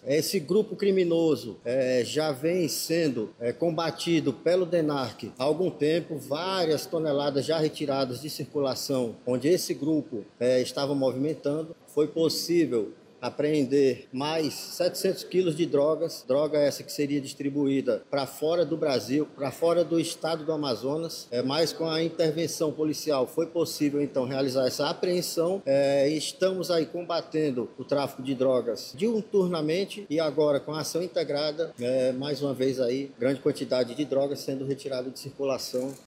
Esse grupo criminoso já vem sendo combatido pelo DENARC há algum tempo, várias toneladas já retiradas de circulação, onde esse grupo estava movimentando. Foi possível apreender mais 700 quilos de droga essa que seria distribuída para fora do Brasil, para fora do estado do Amazonas, mas com a intervenção policial foi possível então realizar essa apreensão. Estamos aí combatendo o tráfico de drogas diuturnamente e agora com a ação integrada, mais uma vez aí, grande quantidade de drogas sendo retirada de circulação.